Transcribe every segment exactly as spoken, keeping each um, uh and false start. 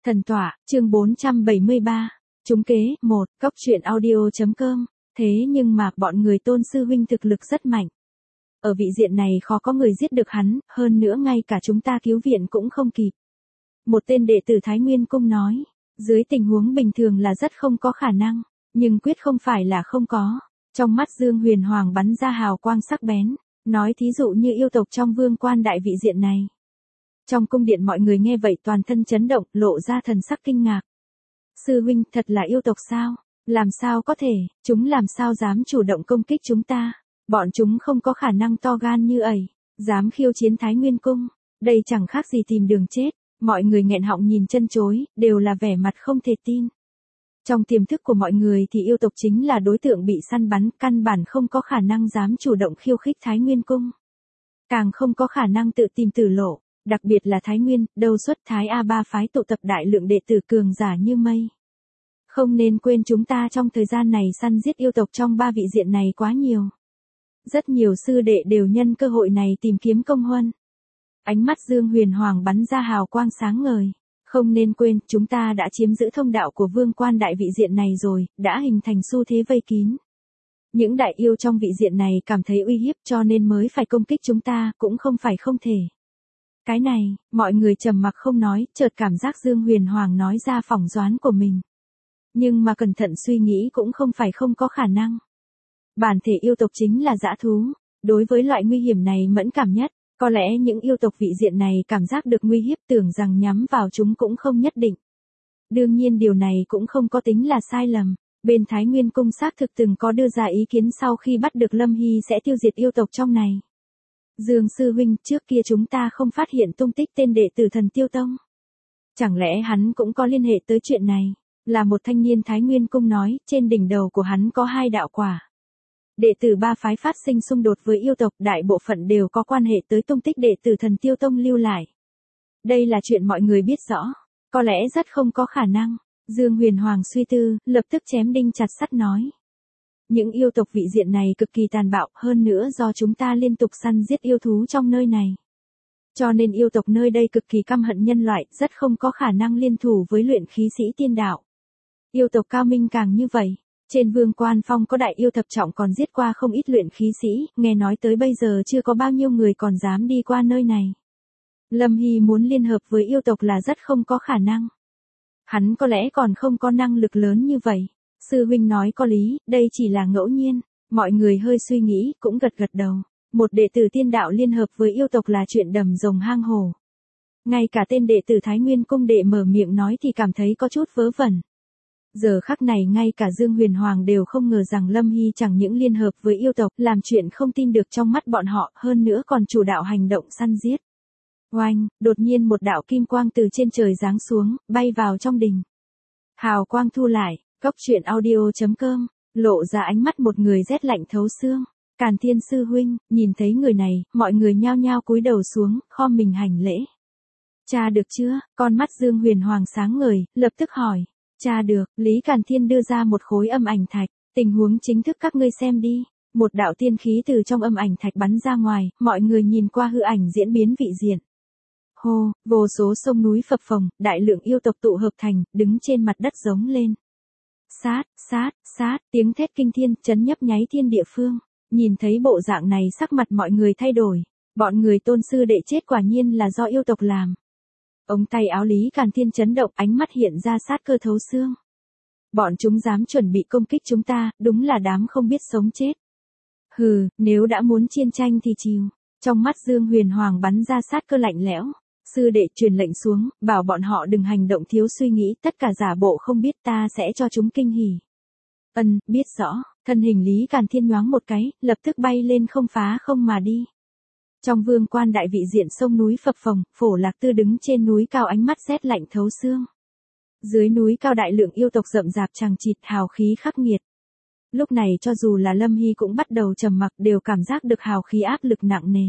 Thần tọa, chương bốn trăm bảy mươi ba. Trúng kế, một, cốc truyện audio.com. Thế nhưng mà, bọn người Tôn sư huynh thực lực rất mạnh. Ở vị diện này khó có người giết được hắn, hơn nữa ngay cả chúng ta cứu viện cũng không kịp. Một tên đệ tử Thái Nguyên Cung nói, dưới tình huống bình thường là rất không có khả năng, nhưng quyết không phải là không có. Trong mắt Dương Huyền Hoàng bắn ra hào quang sắc bén, nói thí dụ như yêu tộc trong Vương Quan đại vị diện này. Trong cung điện mọi người nghe vậy toàn thân chấn động, lộ ra thần sắc kinh ngạc. Sư huynh, thật là yêu tộc sao? Làm sao có thể, chúng làm sao dám chủ động công kích chúng ta? Bọn chúng không có khả năng to gan như ẩy, dám khiêu chiến Thái Nguyên Cung. Đây chẳng khác gì tìm đường chết. Mọi người nghẹn họng nhìn chân chối, đều là vẻ mặt không thể tin. Trong tiềm thức của mọi người thì yêu tộc chính là đối tượng bị săn bắn, căn bản không có khả năng dám chủ động khiêu khích Thái Nguyên Cung. Càng không có khả năng tự tìm tử lộ. Đặc biệt là Thái Nguyên, đâu xuất Thái A ba phái tụ tập đại lượng đệ tử cường giả như mây. Không nên quên chúng ta trong thời gian này săn giết yêu tộc trong ba vị diện này quá nhiều. Rất nhiều sư đệ đều nhân cơ hội này tìm kiếm công huân. Ánh mắt Dương Huyền Hoàng bắn ra hào quang sáng ngời. Không nên quên, chúng ta đã chiếm giữ thông đạo của Vương Quan đại vị diện này rồi, đã hình thành xu thế vây kín. Những đại yêu trong vị diện này cảm thấy uy hiếp cho nên mới phải công kích chúng ta, cũng không phải không thể. Cái này, mọi người trầm mặc không nói, chợt cảm giác Dương Huyền Hoàng nói ra phỏng đoán của mình. Nhưng mà cẩn thận suy nghĩ cũng không phải không có khả năng. Bản thể yêu tộc chính là dã thú, đối với loại nguy hiểm này mẫn cảm nhất, có lẽ những yêu tộc vị diện này cảm giác được nguy hiếp tưởng rằng nhắm vào chúng cũng không nhất định. Đương nhiên điều này cũng không có tính là sai lầm, bên Thái Nguyên Cung xác thực từng có đưa ra ý kiến sau khi bắt được Lâm Hy sẽ tiêu diệt yêu tộc trong này. Dương sư huynh, trước kia chúng ta không phát hiện tung tích tên đệ tử Thần Tiêu Tông. Chẳng lẽ hắn cũng có liên hệ tới chuyện này? Là một thanh niên Thái Nguyên Cung nói, trên đỉnh đầu của hắn có hai đạo quả. Đệ tử ba phái phát sinh xung đột với yêu tộc, đại bộ phận đều có quan hệ tới tung tích đệ tử Thần Tiêu Tông lưu lại. Đây là chuyện mọi người biết rõ, có lẽ rất không có khả năng. Dương Huyền Hoàng suy tư, lập tức chém đinh chặt sắt nói. Những yêu tộc vị diện này cực kỳ tàn bạo, hơn nữa do chúng ta liên tục săn giết yêu thú trong nơi này. Cho nên yêu tộc nơi đây cực kỳ căm hận nhân loại, rất không có khả năng liên thủ với luyện khí sĩ tiên đạo. Yêu tộc cao minh càng như vậy, trên Vương Quan Phong có đại yêu thập trọng còn giết qua không ít luyện khí sĩ, nghe nói tới bây giờ chưa có bao nhiêu người còn dám đi qua nơi này. Lâm Hy muốn liên hợp với yêu tộc là rất không có khả năng. Hắn có lẽ còn không có năng lực lớn như vậy. Sư huynh nói có lý, đây chỉ là ngẫu nhiên. Mọi người hơi suy nghĩ, cũng gật gật đầu. Một đệ tử tiên đạo liên hợp với yêu tộc là chuyện đầm rồng hang hổ. Ngay cả tên đệ tử Thái Nguyên Cung đệ mở miệng nói thì cảm thấy có chút vớ vẩn. Giờ khắc này ngay cả Dương Huyền Hoàng đều không ngờ rằng Lâm Hy chẳng những liên hợp với yêu tộc, làm chuyện không tin được trong mắt bọn họ, hơn nữa còn chủ đạo hành động săn giết. Oanh, đột nhiên một đạo kim quang từ trên trời giáng xuống, bay vào trong đình. Hào quang thu lại. Cốc truyện audio.com, lộ ra ánh mắt một người rét lạnh thấu xương. Càn Thiên sư huynh, nhìn thấy người này, mọi người nhao nhao cúi đầu xuống, khom mình hành lễ. Cha được chưa? Con mắt Dương Huyền Hoàng sáng ngời, lập tức hỏi. Cha được, Lý Càn Thiên đưa ra một khối âm ảnh thạch, tình huống chính thức các ngươi xem đi. Một đạo tiên khí từ trong âm ảnh thạch bắn ra ngoài, mọi người nhìn qua hư ảnh diễn biến vị diện. Hô, vô số sông núi phập phồng, đại lượng yêu tộc tụ hợp thành, đứng trên mặt đất giống lên. Sát, sát, sát, tiếng thét kinh thiên, chấn nhấp nháy thiên địa phương. Nhìn thấy bộ dạng này sắc mặt mọi người thay đổi. Bọn người Tôn sư đệ chết quả nhiên là do yêu tộc làm. Ống tay áo Lý Càn Thiên chấn động, ánh mắt hiện ra sát cơ thấu xương. Bọn chúng dám chuẩn bị công kích chúng ta, đúng là đám không biết sống chết. Hừ, nếu đã muốn chiến tranh thì chiều. Trong mắt Dương Huyền Hoàng bắn ra sát cơ lạnh lẽo. Sư đệ truyền lệnh xuống, bảo bọn họ đừng hành động thiếu suy nghĩ, tất cả giả bộ không biết, ta sẽ cho chúng kinh hỉ. Ân, biết rõ, thân hình Lý Càn Thiên nhoáng một cái, lập tức bay lên không phá không mà đi. Trong Vương Quan đại vị diện sông núi phập phồng, Phổ Lạc Tư đứng trên núi cao ánh mắt rét lạnh thấu xương. Dưới núi cao đại lượng yêu tộc rậm rạp chằng chịt, hào khí khắc nghiệt. Lúc này cho dù là Lâm Hy cũng bắt đầu trầm mặc, đều cảm giác được hào khí áp lực nặng nề.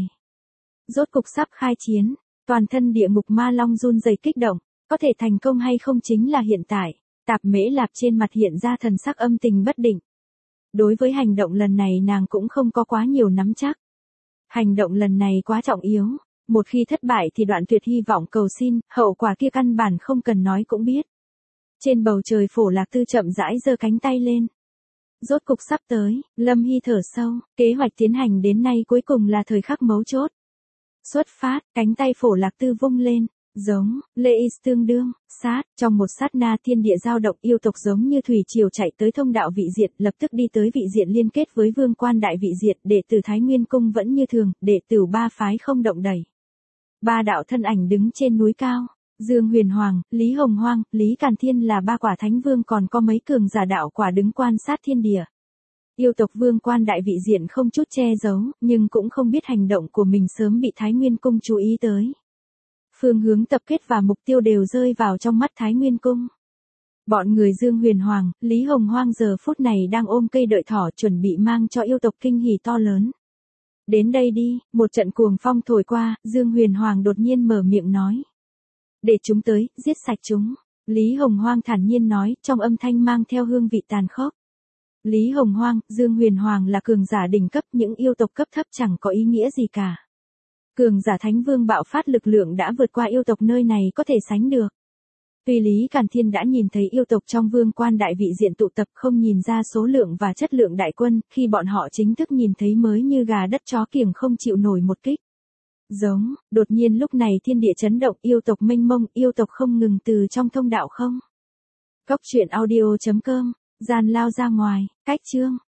Rốt cục sắp khai chiến. Toàn thân địa ngục ma long run rẩy kích động, có thể thành công hay không chính là hiện tại. Tạp Mễ Lạp trên mặt hiện ra thần sắc âm tình bất định. Đối với hành động lần này nàng cũng không có quá nhiều nắm chắc. Hành động lần này quá trọng yếu, Một khi thất bại thì đoạn tuyệt hy vọng cầu xin, hậu quả kia căn bản không cần nói cũng biết. Trên bầu trời Phổ Lạc Tư chậm rãi giơ cánh tay lên. Rốt cục sắp tới, Lâm Hy thở sâu, kế hoạch tiến hành đến nay cuối cùng là thời khắc mấu chốt. Xuất phát, cánh tay Phổ Lạc Tư vung lên, giống, lê is tương đương, sát, trong một sát na thiên địa dao động yêu tộc giống như thủy triều chạy tới thông đạo vị diện, lập tức đi tới vị diện liên kết với vương quan đại vị diện, đệ tử Thái Nguyên Cung vẫn như thường, đệ tử ba phái không động đẩy. Ba đạo thân ảnh đứng trên núi cao. Dương Huyền Hoàng, Lý Hồng Hoang, Lý Càn Thiên là ba quả thánh vương, còn có mấy cường giả đạo quả đứng quan sát thiên địa. Yêu tộc vương quan đại vị diện không chút che giấu, nhưng cũng không biết hành động của mình sớm bị Thái Nguyên Cung chú ý tới. Phương hướng tập kết và mục tiêu đều rơi vào trong mắt Thái Nguyên Cung. Bọn người Dương Huyền Hoàng, Lý Hồng Hoang giờ phút này đang ôm cây đợi thỏ chuẩn bị mang cho yêu tộc kinh hỉ to lớn. Đến đây đi, một trận cuồng phong thổi qua, Dương Huyền Hoàng đột nhiên mở miệng nói. Để chúng tới, giết sạch chúng. Lý Hồng Hoang thản nhiên nói, trong âm thanh mang theo hương vị tàn khốc. Lý Hồng Hoang, Dương Huyền Hoàng là cường giả đỉnh cấp, những yêu tộc cấp thấp chẳng có ý nghĩa gì cả. Cường giả Thánh Vương bạo phát lực lượng đã vượt qua yêu tộc nơi này có thể sánh được. Tuy Lý Càn Thiên đã nhìn thấy yêu tộc trong vương quan đại vị diện tụ tập không nhìn ra số lượng và chất lượng đại quân, khi bọn họ chính thức nhìn thấy mới như gà đất chó kiểng không chịu nổi một kích. Giống, đột nhiên lúc này thiên địa chấn động, yêu tộc mênh mông, yêu tộc không ngừng từ trong thông đạo không. Cốc truyện audio chấm com, gian lao ra ngoài, cách chương.